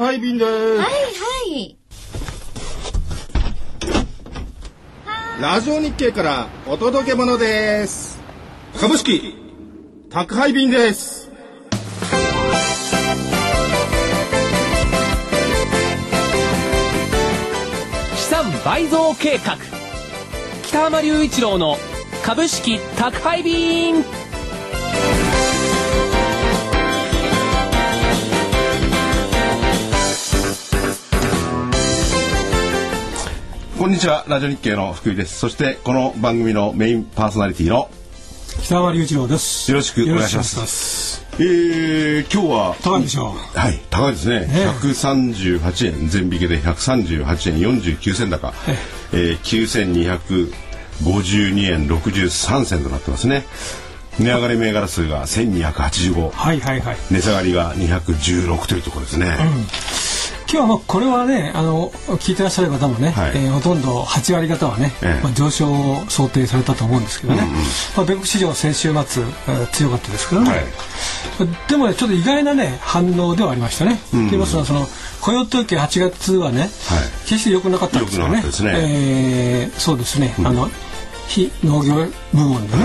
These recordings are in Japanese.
配便です。 はいはい。 ラジオ日経からお届け物です。株式宅配便です。 資産倍増計画、北浜隆一郎の株式宅配便。 こんにちは、ラジオ日経の福井です。そしてこの番組のメインパーソナリティの北浜隆一郎です。 よろしくお願いします。今日は高いでしょう。 はい、高いですね。138円全引けで138円49銭高、9252円63銭となってますね。値上がり銘柄数が1285、 はいはいはい、 値下がりが216というところですね。 今日はもうこれはね、聞いてらっしゃる方もね、はい、ほとんど8割方はね、上昇を想定されたと思うんですけどね、米国市場先週末、強かったですからね、はい、でもねちょっと意外なね反応ではありましたね。と言いますのは、その雇用統計8月はね、はい、決して良くなかったんですよね。そうですね、非農業部門でね、はい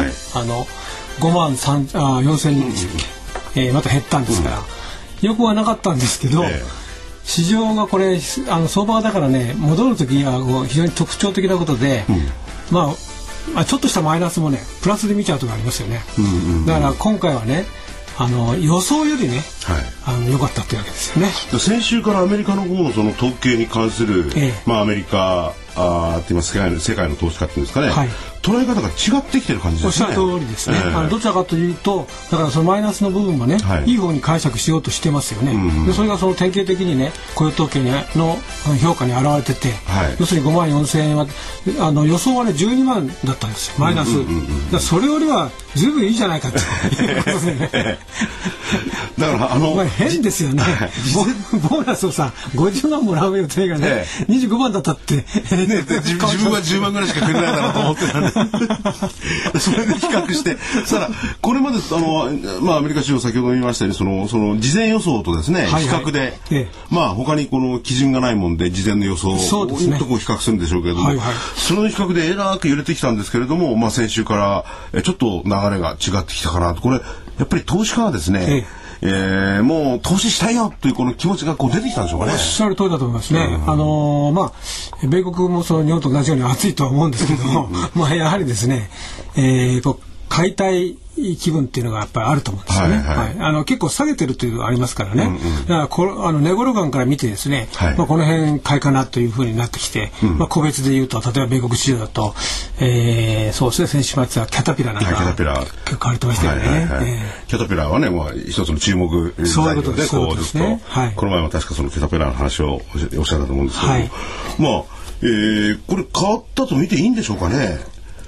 、5万4000人でしたっけ、また減ったんですから、よくはなかったんですけど、市場がこれ相場だからね、戻る時には非常に特徴的なことで、まあちょっとしたマイナスもねプラスで見ちゃうところありますよね。だから今回はね、予想よりね、良かったというわけですよね。 先週からアメリカの方のその統計に関する、アメリカって言いますか、世界の投資家っていうんですかね、はい、捉え方が違ってきてる感じですね。 おっしゃる通りですね。どちらかというと、だからそのマイナスの部分もね、いい方に解釈しようとしてますよね。でそれがその典型的にね、雇用統計の評価に表れてて、要するに5万4000円は予想はね12万だったんですよ、マイナス。だそれよりは十分いいじゃないかということでね。だから変ですよね。ボーナスをさ50万もらう予定がね、25万だったって。 自分は10万ぐらいしかくれないだろうと思ってたんでそれで比較してさらこれまでアメリカ市場先ほど言いましたように、その事前予想とですね、比較で、他にこの基準がないもんで事前の予想とこう比較するんでしょうけれども、その比較でえらく揺れてきたんですけれども、先週からちょっと流れが違ってきたかなと。これやっぱり投資家はですね、もう投資したいよというこの気持ちがこう出てきたんでしょうかね。 おっしゃる通りだと思いますね。米国もその日本と同じように暑いとは思うんですけどもやはりですね、買いたい気分っていうのがやっぱりあると思うんですよね。結構下げてるというのがありますからね。だから値頃感から見てですね、この辺買いかなというふうになってきて、個別で言うと例えば米国市場だと、そうですね、先週末はキャタピラなんか結構買われてましたよね。 キャタピラはね、一つの注目材料でこうずっと、この前も確かそのキャタピラの話をおっしゃったと思うんですけど、これ変わったと見ていいんでしょうかね。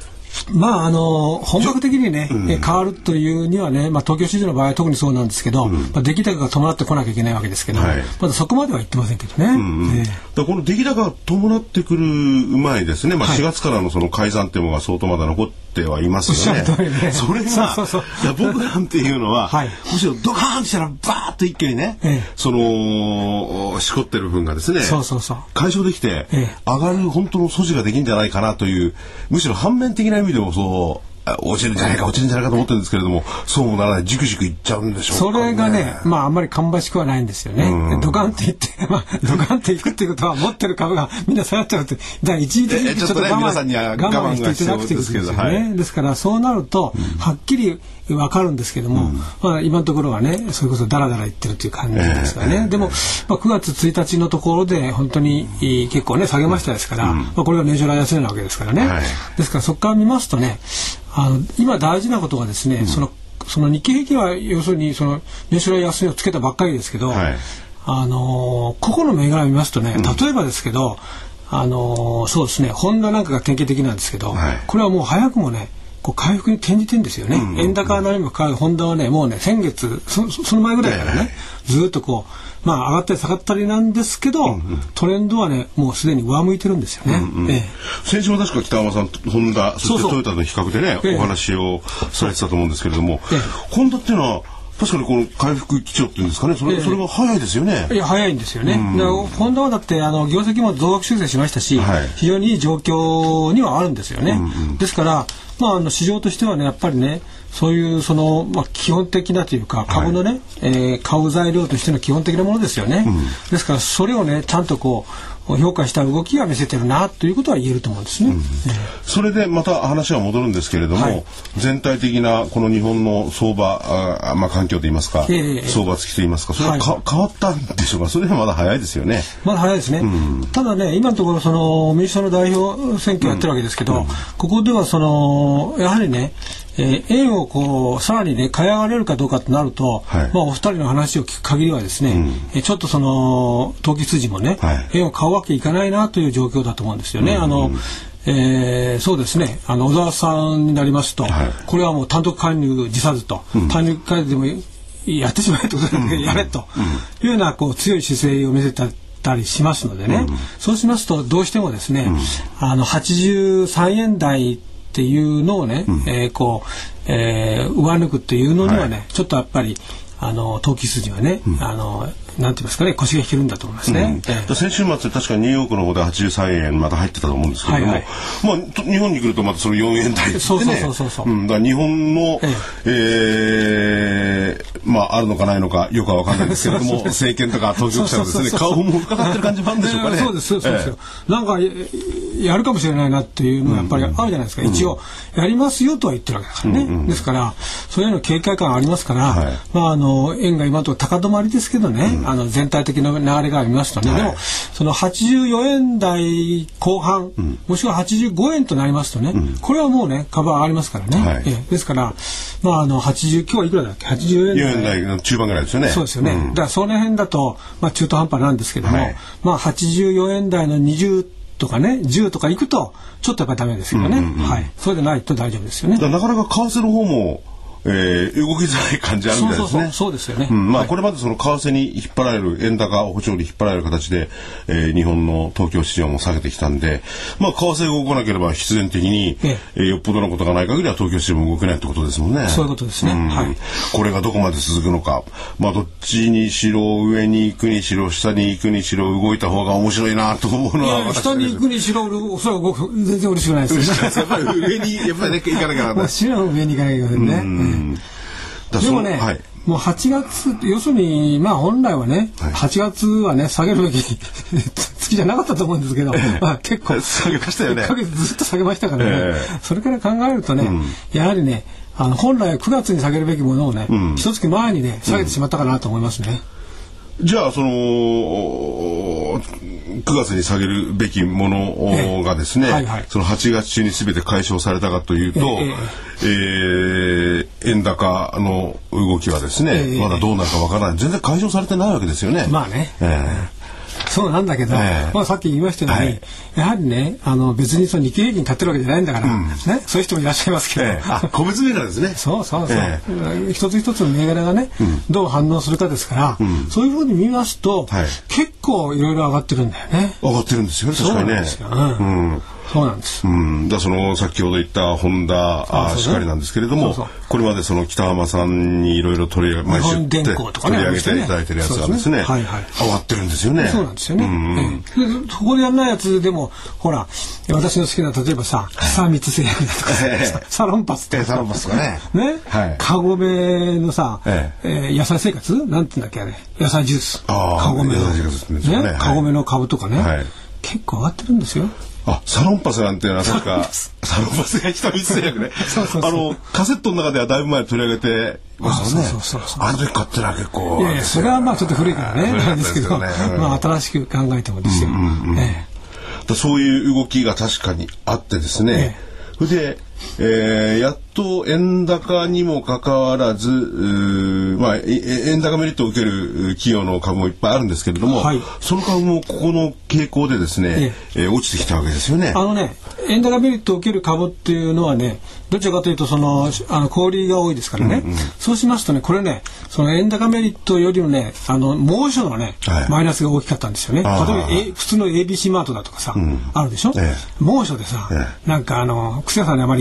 本格的にね、変わるというにはね、東京市場の場合は特にそうなんですけど、出来高が伴ってこなきゃいけないわけですけど、まだそこまでは言ってませんけどね。 この出来高が伴ってくる前にですね、4月からのその改ざんっていうのが相当まだ残ってはいますよね。それが僕なんていうのは、むしろドカーンとしたらバーッと一気にね、そのしこってる分がですね、解消できて上がる本当の素地ができるんじゃないかなという、むしろ反面的な意味でも落ちるんじゃないかと思ってるんですけれども、そうもならない、じくじくいっちゃうんでしょうかね。 それがね、あんまり芳しくはないんですよね。ドカンって言ってドカンっていくっていうことは、持ってる株がみんな下がっちゃうって、だから一時的にちょっと皆さんには我慢していただくということですよね。 ですからそうなるとはっきりわかるんですけども、今のところはね、それこそダラダラ言ってるという感じですからね。でも9月1日のところで本当に結構ね下げましたですから、これが年初来安値なわけですからね。ですからそこから見ますとね、今大事なことはですね、その日経平均は要するにその年初来安値をつけたばっかりですけど、個々の銘柄を見ますとね、例えばですけど、そうですね、ホンダなんかが典型的なんですけど、これはもう早くもね回復に転じてるんですよね。円高なりもかかるホンダはね、もうね先月その前ぐらいからね、ずっとこう上がったり下がったりなんですけど、トレンドはねもうすでに上向いてるんですよね。 先週も確か北浜さんホンダそしてトヨタの比較でねお話をされてたと思うんですけれども、ホンダっていうのは確かにこの回復基調っていうんですかね、それが早いですよね。 いや早いんですよね。ホンダはだって業績も増額修正しましたし、非常にいい状況にはあるんですよね。ですから市場としてはねやっぱりねそういう基本的なというか株のね、買う材料としての基本的なものですよね。ですからそれをねちゃんとこう評価した動きが見せてるなということは言えると思うんですね。 それでまた話は戻るんですけれども、全体的なこの日本の相場環境といいますか、相場付きといいますか、それは変わったんでしょうか。それはまだ早いですよね。 まだ早いですね。ただね今のところ民主党の代表選挙やってるわけですけど、ここではやはりね円をこうさらにね買い上がれるかどうかとなると、お二人の話を聞く限りはですね、ちょっと投機筋もね、円を買うわけいかないなという状況だと思うんですよね。そうですね小沢さんになりますと、これはもう単独介入辞さずと、単独介入でもやってしまえということでやれというようなこう強い姿勢を見せたりしますのでね、そうしますとどうしてもですね、83円台っていうのをね、上抜くっていうのにはね、ちょっとやっぱり投機筋はね、なんて言いますかね腰が引けるんだと思いますね。 先週末確かニューヨークの方で83円また入ってたと思うんですけれども、日本に来るとまたその4円台ってね、だから日本の、あるのかないのかよくは分かんないですけれども政権とか当局者がですね顔も伺ってる感じもあるんでしょうかね。 そうですよ。なんかやるかもしれないなっていうのはやっぱりあるじゃないですか。一応やりますよとは言ってるわけですからね。ですからそういうの警戒感ありますから、円が今のところ高止まりですけどね、全体的な流れが見ますとね、でもその84円台後半、もしくは85円となりますとね、これはもうね株は上がりますからね。ですから今日はいくらだっけ、84 円台の中盤ぐらいですよね。 そうですよね。だからその辺だと中途半端なんですけども、84円台の20とかね10とかいくとちょっとやっぱりダメですけどね。それでないと大丈夫ですよね。 なかなか為替の方も動きづらい感じあるみたいですね。 そうですよね。 これまでその為替に引っ張られる円高歩調に引っ張られる形で、日本の東京市場も下げてきたんで、為替が動かなければ必然的に、よっぽどのことがない限りは東京市場も動けないってことですもんね。 そういうことですね。 これがどこまで続くのか、どっちにしろ上に行くにしろ下に行くにしろ動いた方が面白いなと思うのは下に行くにしろそれは全然嬉しくないですよね。 やっぱり上に行かなきゃいけない。 もちろん上に行かなきゃいけないね。でもね、もう8月要するに本来はね、8月はね下げるべき月じゃなかったと思うんですけど、結構下げましたよね。 1ヶ月ずっと下げましたからね。それから考えるとね、やはりね本来9月に下げるべきものをね、一月前にね下げてしまったかなと思いますね。 じゃあその9月に下げるべきものがですね、その8月中に全て解消されたかというと、円高の動きはですね、まだどうなるかわからない。全然解消されてないわけですよね。 そうなんだけど、さっき言いましたように、やはりね別に日経平均買ってるわけじゃないんだから、そういう人もいらっしゃいますけど、 個別銘柄ですね。 そう、一つ一つの銘柄がね、どう反応するかですから、そういうふうに見ますと、結構いろいろ上がってるんだよね。 上がってるんですよね、確かにね。 そうなんです。 だその先ほど言ったホンダしかりなんですけれども、これまでその北浜さんにいろいろ毎週取り上げていただいてるやつがですね、上がってるんですよね。 そうなんですよね。そこでやらないやつでもほら私の好きな例えばさ久光製薬だとかサロンパスとかサロンパスとかね、 カゴメのさ野菜生活なんて言うんだっけあれ野菜ジュースカゴメのカゴメの株とかね結構上がってるんですよ。 サロンパスなんていうのは確かサロンパスが久光製薬ね。カセットの中ではだいぶ前取り上げてましたね。あの時買ってのは結構。 それはちょっと古いからねなんですけど、新しく考えてもですよ。 そういう動きが確かにあってですね。それでやっと円高にもかかわらず円高メリットを受ける企業の株もいっぱいあるんですけれども、その株もここの傾向でですね、落ちてきたわけですよね。 円高メリットを受ける株っていうのはねどちらかというと小売が多いですからね、そうしますとねこれねその円高メリットよりもね猛暑のね、マイナスが大きかったんですよね。例えば普通の ABC マートだとかさ、あるでしょ、猛暑でさ、なんか靴屋さんにあまり行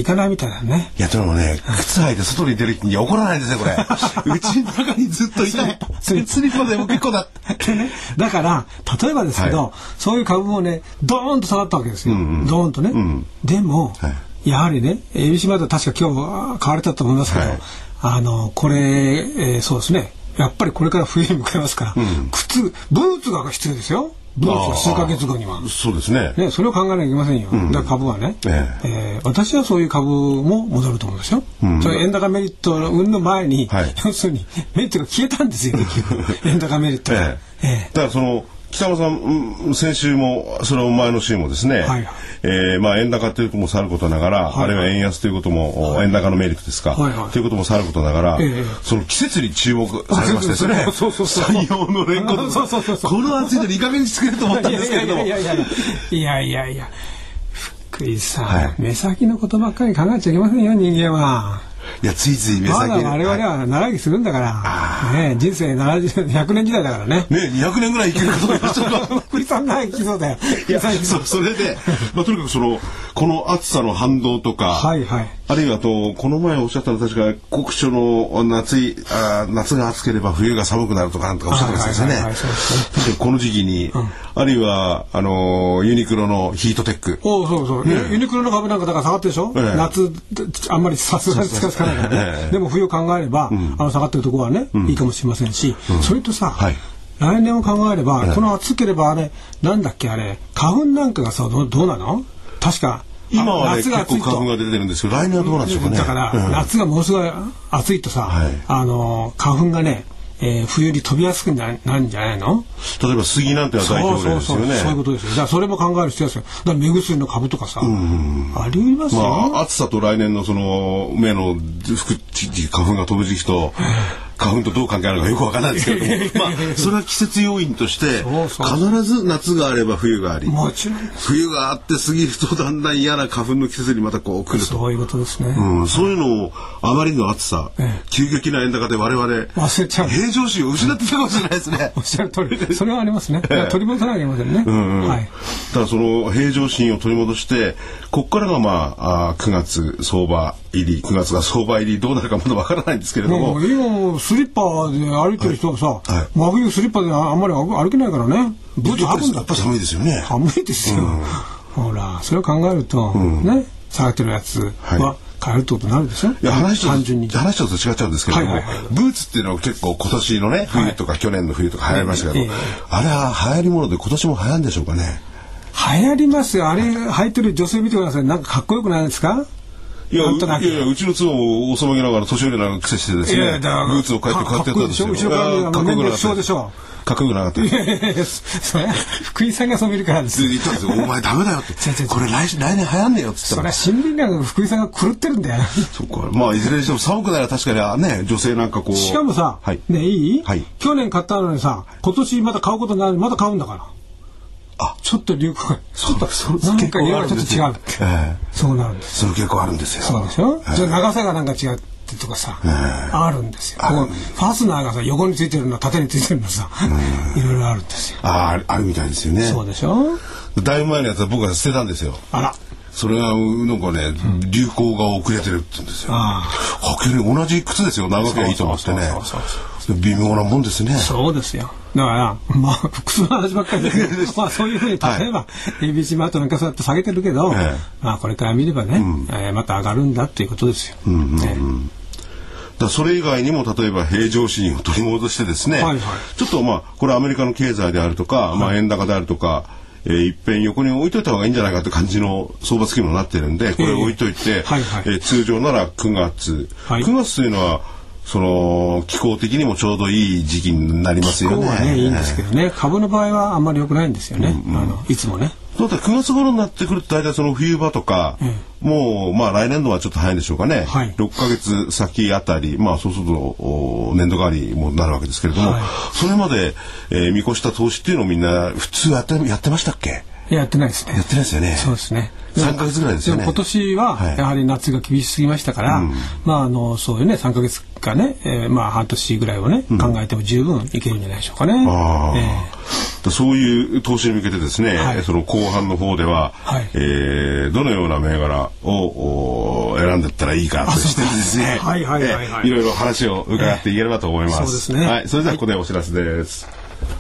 かないみたいだね。 いやでもね、靴履いて外に出る気に怒らないんですよこれ。うちの中にずっといたい。スリッパでも結構だってね。 だから例えばですけど、そういう株もねドーンと下がったわけですよ。ドーンとね。でも、やはりね、ABC マート確か今日買われたと思いますけど、これ、そうですね。やっぱりこれから冬に向かいますから、ブーツが必要ですよ。ブーツ数ヶ月後には。 そうですね。 それを考えなきゃいけませんよ。だから株はね、私はそういう株も戻ると思うんですよ。それ円高メリットの運の前に、要するにメリットが消えたんですよ。円高メリットが。 だからその北山さん、先週もその前の週もですね、まあ円高ということもさることながら、あるいは円安ということも、円高のメリットですか、ということもさることながら、その季節に注目されましてですね、採用の連合とか、この暑いのにいい加減にしてくれると思ったんですけれども。 いや、福井さん、目先のことばっかり考えちゃいけませんよ、人間は。 いや、ついつい目先に。 我々は長生きするんだから。人生100年時代だからね。 200年ぐらい生きることになっちゃうから。 福井さん長生きそうだよ。 いや、それで、とにかくこの暑さの反動とか、あるいはこの前おっしゃったの確か、酷暑の夏が暑ければ冬が寒くなるとかなんとかおっしゃってましたよね。確かにこの時期に、あるいは、ユニクロのヒートテック。 そう。ユニクロの株なんかだから下がってるでしょ。夏、あんまりさすがにつかないからね。でも冬を考えれば、下がってるところはね、いいかもしれませんし、それとさ、来年を考えれば、この暑ければなんだっけ花粉なんかがさ、どうなの？確か。 今はね、結構花粉が出てるんですけど、来年はどうなんでしょうかね。 だから、夏がものすごい暑いとさ、花粉がね、冬に飛びやすくなるんじゃないの？ 例えば杉なんては代表例ですよね。 そういうことですよ。だからそれも考える必要ですよ。だから目薬の株とかさ、ありますよ。 暑さと来年の目の花粉が飛ぶ時期と花粉とどう関係あるのかよくわからないですけれども、それは季節要因として必ず夏があれば冬があり、冬があって過ぎるとだんだん嫌な花粉の季節にまた来ると。 そういうことですね。 そういうのをあまりの暑さ、急激な円高で我々 忘れちゃう。 平常心を失ってたかもしれないですね。 おっしゃる通り。それはありますね。取り戻さなきゃいけませんね。 ただその平常心を取り戻して、ここからが9月相場入り、9月が相場入りどうなるかまだわからないんですけれども。 今スリッパで歩いてる人はさ、真冬スリッパであんまり歩けないからね。ブーツ履くんだって。 やっぱ寒いですよね。 寒いですよ。ほら、それを考えるとね、下がってるやつは買えるってことになるでしょ。 いや、話ちょっと違っちゃうんですけれども、ブーツっていうのは結構今年のね、冬とか去年の冬とか流行りましたけど、あれは流行りもので今年も流行るんでしょうかね。 流行りますよ。あれ履いてる女性見てください。なんかかっこよくないですか？ いや、うちの妻もおそまぎながら年寄りな癖してですね、ブーツを買ってやったんですよ。 後ろからかっこよくなかったでしょ。 かっこよくなかった。 それ福井さんがそう見るからです。 言ったんですよ。お前ダメだよって。これ来年流行んねえよって言ったら。 それは心理学福井さんが狂ってるんだよ。 そっか。いずれにしても寒くなら確かにね、女性なんかこう。 しかもさ、ね、いい？去年買ったのにさ、今年また買うことになる、また買うんだから。ちょっと流行がなんか色がちょっと違う。そうなるんです。 その傾向あるんですよ。 そうでしょ。じゃあ長さがなんか違ってとかさ、あるんですよ。ファスナーがさ、横についてるの縦についてるのさ、いろいろあるんですよ。 あるみたいですよね。 そうでしょ。 だいぶ前のやつは僕は捨てたんですよ。 あら。 それがなんかね、流行が遅れてるって言うんですよ。同じ靴ですよ。長ければいいと思ってね。微妙なもんですね。 そうですよ。だから靴の話ばっかりでそういうふうに例えば ABC マートなんかそうやって下げてるけど、これから見ればね、また上がるんだっていうことですよ。 それ以外にも例えば平常心を取り戻してですね、ちょっとこれアメリカの経済であるとか、円高であるとか、いっぺん横に置いといた方がいいんじゃないかって感じの相場付きもなってるんで、これを置いといて、通常なら9月、9月というのは気候的にもちょうどいい時期になりますよね。 気候はね、いいんですけどね、株の場合はあんまり良くないんですよね。いつもね。 そうだ、9月頃になってくると大体その冬場とか、もう来年度はちょっと早いんでしょうかね。6ヶ月先あたり、そうすると年度替わりもなるわけですけれども、それまで、見越した投資っていうのをみんな普通やってましたっけ？ やってないですね。 やってないですよね。 そうですね。 3ヶ月ぐらいですよね。 でも今年はやはり夏が厳しすぎましたから、そういうね、3ヶ月かね、半年ぐらいをね、考えても十分いけるんじゃないでしょうかね。 そういう投資に向けてですね、その後半の方では、どのような銘柄を選んでいったらいいかとしてですね、いろいろ話を伺っていければと思います。 そうですね。 はい、それではここでお知らせです。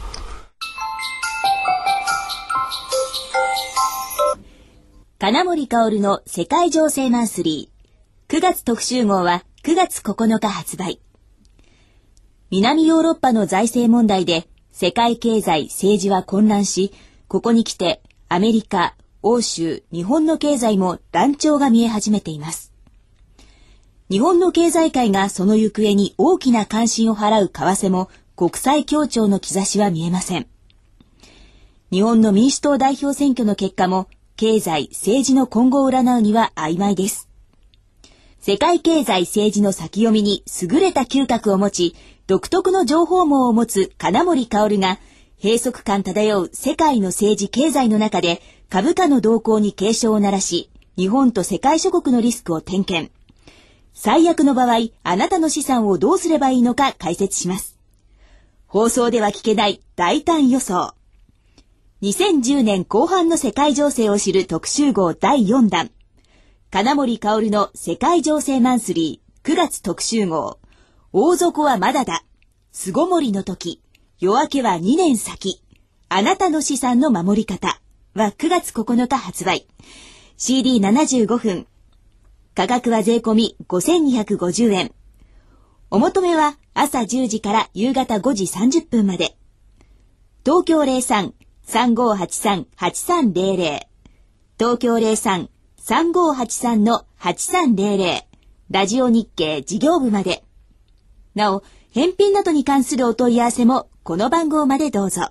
金森薫の世界情勢マンスリー9月特集号は9月9日発売。南ヨーロッパの財政問題で世界経済政治は混乱し、ここに来てアメリカ、欧州、日本の経済も乱調が見え始めています。日本の経済界がその行方に大きな関心を払う為替も国際協調の兆しは見えません。日本の民主党代表選挙の結果も経済、政治の今後を占うには曖昧です。世界経済、政治の先読みに優れた嗅覚を持ち、独特の情報網を持つ金森薫が、閉塞感漂う世界の政治経済の中で株価の動向に警鐘を鳴らし、日本と世界諸国のリスクを点検。最悪の場合、あなたの資産をどうすればいいのか解説します。放送では聞けない大胆予想。2010年後半の世界情勢を知る特集号第4弾。金森薫の世界情勢マンスリー9月特集号。大底はまだだ。巣ごもりの時。夜明けは2年先。あなたの資産の守り方は9月9日発売。CD75 分。価格は税込み5250円。お求めは朝10時から夕方5時30分まで。東京03-3583-8300 東京 03-3583-8300 ラジオ日経事業部まで。なお、返品などに関するお問い合わせもこの番号までどうぞ。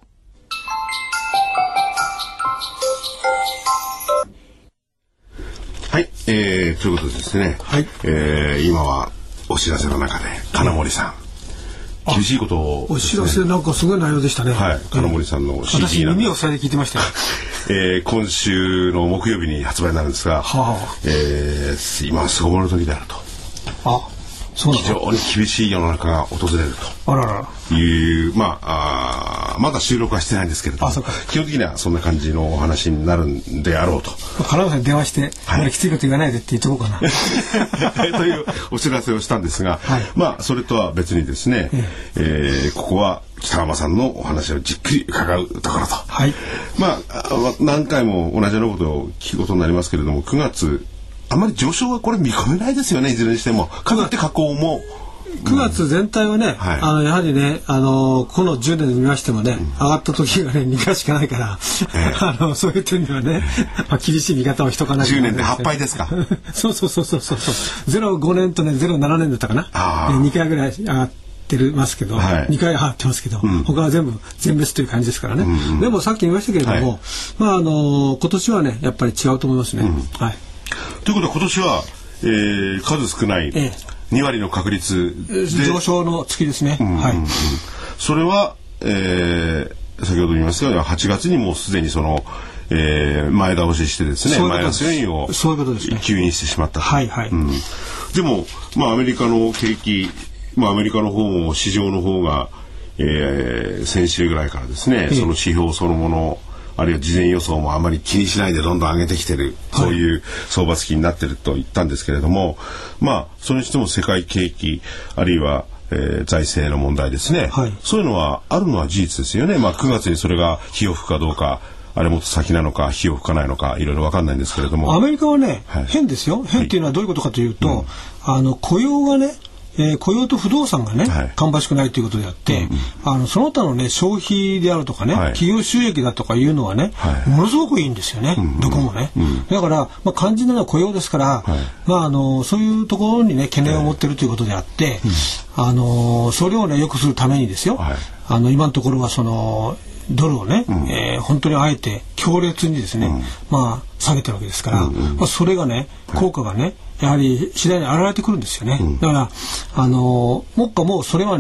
はい、ということでですね、今はお知らせの中で金森さん、厳しいことを、 お知らせなんかすごい内容でしたね。 金森さんの CD 私耳を塞いで聞いてましたよ。 今週の木曜日に発売になるんですが、今巣ごもりの時であると。非常に厳しい世の中が訪れるという、まだ収録はしてないんですけれども、基本的にはそんな感じのお話になるんであろうと。 金森さんに電話して、きついこと言わないでって言っとこうかな。 というお知らせをしたんですが、それとは別にですね、ここは北浜さんのお話をじっくり伺うところと。何回も同じようなことを聞くことになりますけれども、9月、あまり上昇はこれ見込めないですよね、いずれにしても。かといって下降も。 9月全体はね、やはりね、この10年で見ましてもね、上がった時がね、2回しかないから、そういう点ではね、厳しい見方をしとかないと、 10年で8倍ですか。 そう。05年とね、07年だったかな。2回ぐらい上がってますけど、2回上がってますけど、他は全部全滅という感じですからね。でもさっき言いましたけれども、今年はね、やっぱり違うと思いますね。 ということは今年は、数少ない2割の確率で上昇の月ですね。 それは、先ほど言いましたように8月にもうすでにその、前倒ししてですね、マイナス要因を吸引してしまったと。でも、アメリカの景気、アメリカの方も市場の方が、先週ぐらいからですね、その指標そのもの、あるいは事前予想もあまり気にしないでどんどん上げてきてる、そういう相場付きになってると言ったんですけれども、それにしても世界景気、あるいは、財政の問題ですね、そういうのはあるのは事実ですよね。9月にそれが火を吹くかどうか、あれもっと先なのか火を吹かないのかいろいろ分かんないんですけれども、 アメリカはね、変ですよ。変っていうのはどういうことかというと、雇用がね、雇用と不動産がね、芳しくないということであって、その他のね、消費であるとかね、企業収益だとかいうのはね、ものすごくいいんですよね、どこもね。だから、肝心なのは雇用ですから、そういうところにね、懸念を持っているということであって、それをね、良くするためにですよ、今のところはその、ドルをね、本当にあえて強烈にですね、下げてるわけですから、それがね、効果がね、やはり次第に現れてくるんですよね。だから、もうそれはね、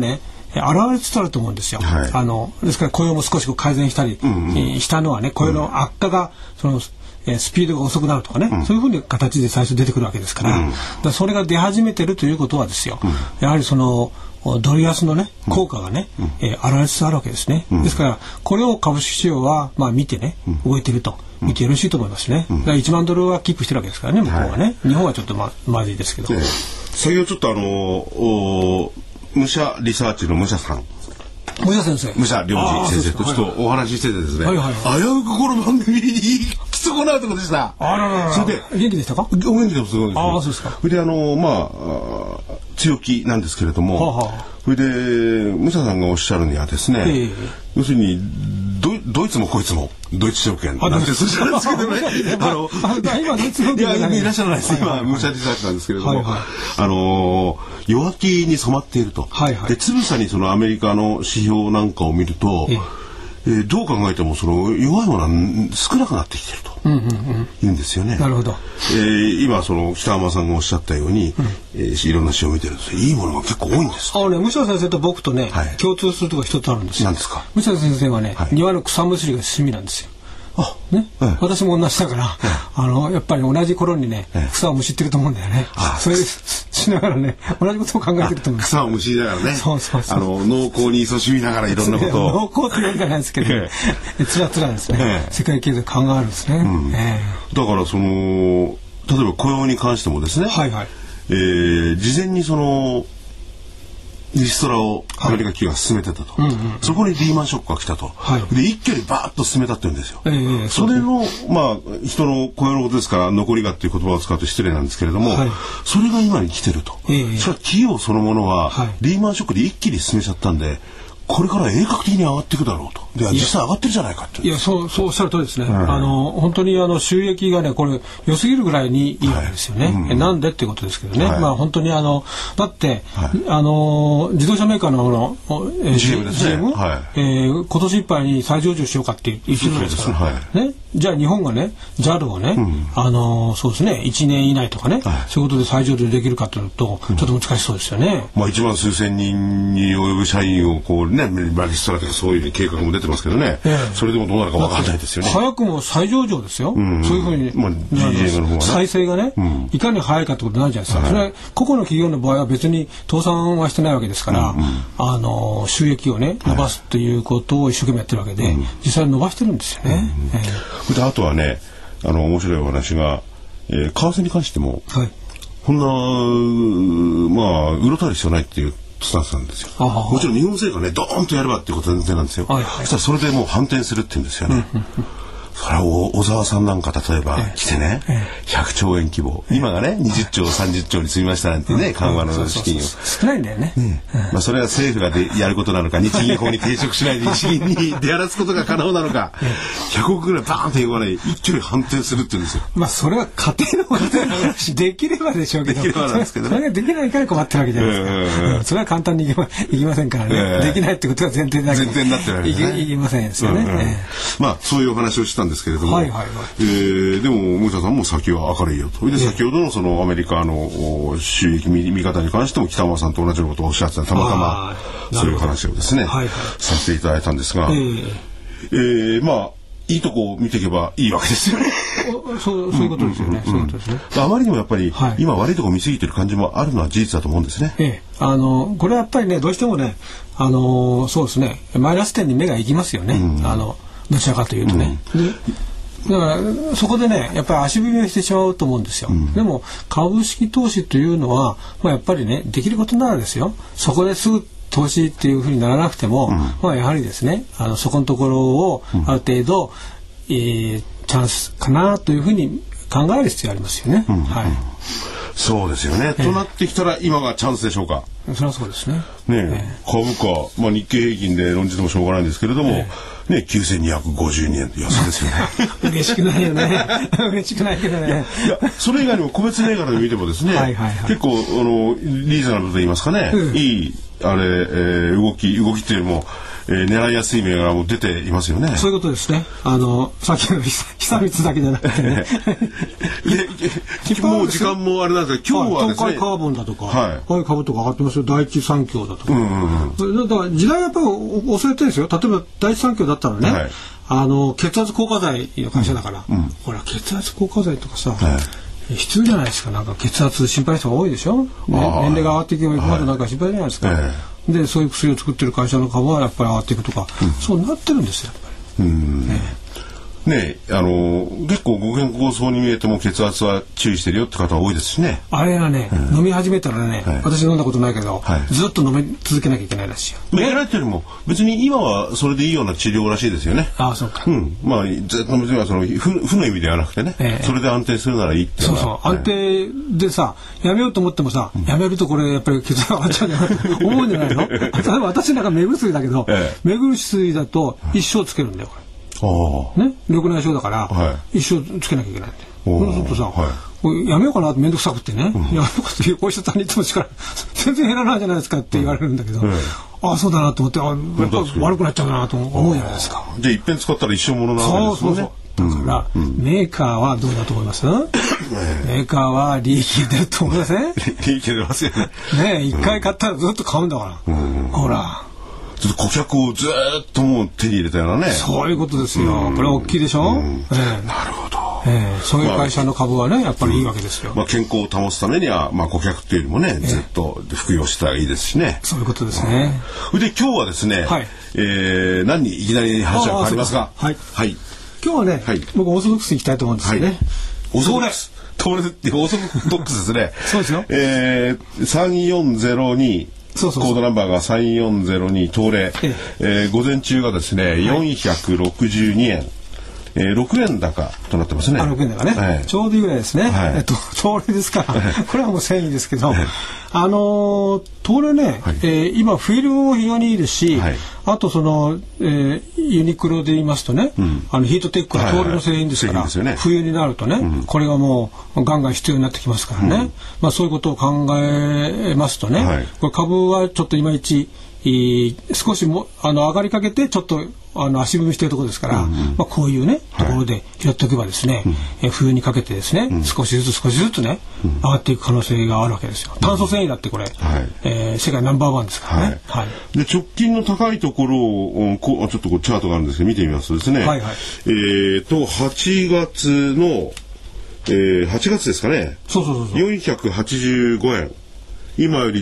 現れつつあると思うんですよ。 はい、 ですから雇用も少し改善したり、したのはね、雇用の悪化がそのスピードが遅くなるとかね、そういうふうな形で最初出てくるわけですから、だからそれが出始めてるということはですよ、やはりそのドル安のね効果がね、現れつつあるわけですね。ですからこれを株式市場は見てね動いていると見てよろしいと思いますね。だから1万ドルはキープしてるわけですからね、向こうはね。日本はちょっとまずいですけど。 先ほどちょっと武者リサーチの武者さん、 武者先生、 武者良二先生とちょっとお話ししててですね、危うくこの番組に来そうなところでした。 それで元気でしたか？ お元気でもすごいです。 そうですか。 それで強気なんですけれども、それで武者さんがおっしゃるにはですね、要するにドイツもこいつもドイツ証券なんてそうなんですけどね、 今ドイツ証券いらっしゃらないです。今武者リサーチなんですけれども、弱気に染まっていると。でつぶさにそのアメリカの指標なんかを見ると、どう考えてもその弱いものは少なくなってきていると言うんですよね。 なるほど。 今その北浜さんがおっしゃったように、いろんな指標を見てるといいものが結構多いんです。 武者先生と僕とね、共通するところ一つあるんですよ。 何ですか？ 武者先生はね、庭の草むしりが趣味なんですよ。私も同じだから、やっぱり同じ頃にね、草をむしってると思うんだよね。それしながらね、同じことを考えてると思う。 草をむしりながらね、農耕に勤しみながらいろんなことを。 農耕って言われじゃないですけど、つらつらですね。世界経済考えるんですね。 だから例えば雇用に関してもですね、事前にリストラをアメリカ企業が進めてたと、そこにリーマンショックが来たと、で一挙にバーッと進めたって言うんですよ。それの人の雇用のことですから残りがっていう言葉を使うと失礼なんですけれども、それが今に来てると。それは企業そのものはリーマンショックで一気に進めちゃったんで、これから鋭角的に上がっていくだろうと。で実際上がってるじゃないかって。 いや、そうおっしゃる通りですね。本当に収益がね、これ良すぎるぐらいにいいわけですよね。なんでっていうことですけどね。本当にだって自動車メーカーの GM ですね。 今年いっぱいに再上場しようかって言ってるんですからね。じゃあ日本がね JAL をね、そうですね、1年以内とかね、そういうことで再上場できるかというとちょっと難しそうですよね。 1万数千人に及ぶ社員をこうね、リストラとかそういう計画も出てますけどね、それでもどうなるか分からないですよね。 早くも再上場ですよ。そういうふうに再生がね、いかに早いかってことになるじゃないですか。それは個々の企業の場合は別に倒産はしてないわけですから、収益をね伸ばすということを一生懸命やってるわけで、実際伸ばしてるんですよね。 あとはね、面白いお話が、為替に関しても、こんなうろたえる必要ないっていうスタンスなんですよ。もちろん日本政府がねドーンとやればっていうことは全然なんですよ。そしたらそれでもう反転するって言うんですよね。それは小沢さんなんか例えば来てね、100兆円規模、今がね20兆30兆に積みましたなんてね、緩和の資金を少ないんだよね。 それは政府がやることなのか、日銀法に抵触しないで日銀に出荒らすことが可能なのか、100億ぐらいバーンと言わない一挙に反転するって言うんですよ。 それは家庭のことの話できればでしょうけど、それができないから困ってるわけじゃないですか。それは簡単にいきませんからね。できないってことは前提だけ前提になってるわけですね。 いきませんですよね。 そういうお話をしたんですけれども、でも武者さんも先は明るいよと。で先ほどのそのアメリカの収益見方に関しても北浜さんと同じようなことをおっしゃってた、たまたまそういう話をですねさせていただいたんですが、いいとこを見ていけばいいわけですよね。 そういうことですよね。 あまりにもやっぱり今悪いところ見過ぎてる感じもあるのは事実だと思うんですね。 これはやっぱりね、どうしてもね、そうですね、マイナス点に目がいきますよね。どちらかというとね。だからそこでね、やっぱり足踏みをしてしまうと思うんですよ。でも株式投資というのは、やっぱりね、できることならですよ、そこですぐ投資っていうふうにならなくても、やはりですね、そこのところをある程度、チャンスかなというふうに考える必要ありますよね。 そうですよね。となってきたら今がチャンスでしょうか。 それはそうですね。 株価、日経平均で論じてもしょうがないんですけれども、9252円って安いですよね。 嬉しくないよね。嬉しくないけどね。 それ以外にも個別銘柄で見てもですね、結構リーズナブルと言いますかね、いい動きっていうよりも狙いやすい銘柄も出ていますよね。 そういうことですね。さっきの久光だけじゃなくてね。 もう時間もあれなんですけど、今日はですね、 東海カーボンだとか、はい、株とか上がってますよ。第一三共だとか。だから時代はやっぱり遅れてるんですよ。例えば第一三共だったらね、血圧硬化剤の会社だから、ほら血圧硬化剤とかさ、必要じゃないですか。なんか血圧心配な人が多いでしょ。年齢が上がっていけばいくまでなんか心配じゃないですか。でそういう薬を作ってる会社の株はやっぱり上がっていくとか、そうなってるんですよやっぱり。 ね、結構ご健康そうに見えても血圧は注意してるよって方は多いですしね。 あれはね、飲み始めたらね、私飲んだことないけど、ずっと飲み続けなきゃいけないらしいよ。 やられてるよりも別に今はそれでいいような治療らしいですよね。 ああ、そうか。 まあずっと別にはその負の意味ではなくてね、それで安定するならいいっていうのは。 そう安定でさ、やめようと思ってもさ、やめるとこれやっぱり血圧上がっちゃうんじゃないと思うんじゃないの？例えば私なんか目薬だけど、目薬だと一生つけるんだよこれ。ね、緑内障だから、一生つけなきゃいけないんで。そうするとさ、やめようかなって面倒くさくってね、やめようかってお医者さんに言っても力全然減らないじゃないですかって言われるんだけど、ああそうだなと思って、やっぱ悪くなっちゃうなと思うじゃないですか。 じゃあ一遍使ったら一生ものなわけですよね。 だから、メーカーはどうだと思います？メーカーは利益出ると思いません？ 利益出ますよね。 ね、一回買ったらずっと買うんだから。ほら。 ちょっと顧客をずっともう手に入れたようなね。 そういうことですよ。これ大きいでしょ。なるほど。 そういう会社の株はねやっぱりいいわけですよ。 健康を保つためには顧客っていうよりもねずっと服用したらいいですしね。 そういうことですね。 で今日はですね、何にいきなり話が変わりますが、 今日はね、僕オーソドックスに行きたいと思うんですよね。 オーソドックス。オーソドックスですね。 そうですよ。 3402。コードナンバーが3402東レ、午前中がですね、462円、6円高となってますね。 6円高ね、ちょうどいいぐらいですね。東レですからこれはもう1000円ですけど、東レね、今フィルムも非常にいいですし、あとその、ユニクロで言いますとね、ヒートテックは東レの製品ですから、冬になるとね、これがもうガンガン必要になってきますからね、そういうことを考えますとね、これ株はちょっといまいち少しも上がりかけてちょっと足踏みしているところですから、こういうねところで拾っておけばですね、冬にかけてですね、少しずつね、上がっていく可能性があるわけですよ。炭素繊維だってこれ、世界ナンバーワンですからね。 で直近の高いところをちょっとチャートがあるんですけど見てみますとですね、8月の、8月ですかね、485円、今より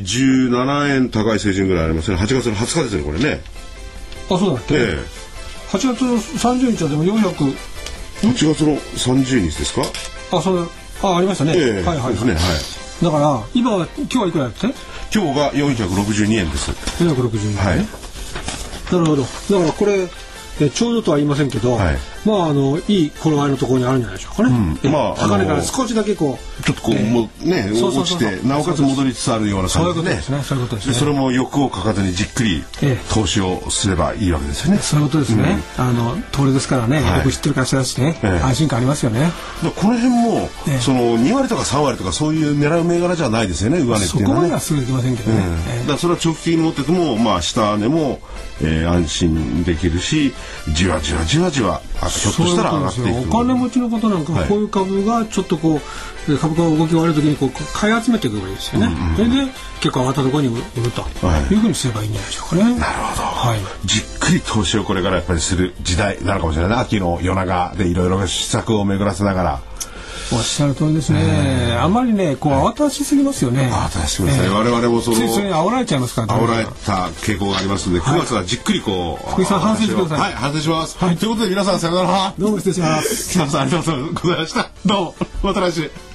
17円高い水準ぐらいありますね。8月の20日ですねこれね。 そうだっけ。8月の30日はでも400。 8月の30日ですか。 ありましたね。だから今は今日はいくらだって？ 今日が462円です。 462円ね。なるほど。だからこれちょうどとは言いませんけど、いい頃合いのところにあるんじゃないでしょうかね。高値から少しだけこうちょっとこうもうね落ちてなおかつ戻りつつあるような感じでね。 そういうことですね。 それも欲をかかずにじっくり投資をすればいいわけですよね。 そういうことですね。東レですからね、よく知ってる会社だしね、安心感ありますよね。 この辺もその2割とか3割とかそういう狙う銘柄じゃないですよね。上値っていうのはね。そこまではすぐいきませんけどね。だからそれは長期的に持ってても下値も安心できるし、じわじわひょっとしたら上がっていく。 お金持ちの方なんかこういう株がちょっとこう株価が動き悪い時にこう買い集めていくわけですよね。それで結構上がったところに売るというふうにすればいいんじゃないでしょうかね。 なるほど。じっくり投資をこれからやっぱりする時代なのかもしれないな。秋の夜長でいろいろ施策を巡らせながら。 おっしゃる通りですね。あんまりねこう慌ただしすぎますよね。 慌ただしすぎますね。我々もその煽られちゃいますから。 煽られた傾向がありますので、9月はじっくりこう。 福井さん反省してください。 はい、反省します。ということで皆さんさよなら。 どうも失礼します。 北野さんありがとうございました。どうもまた来週。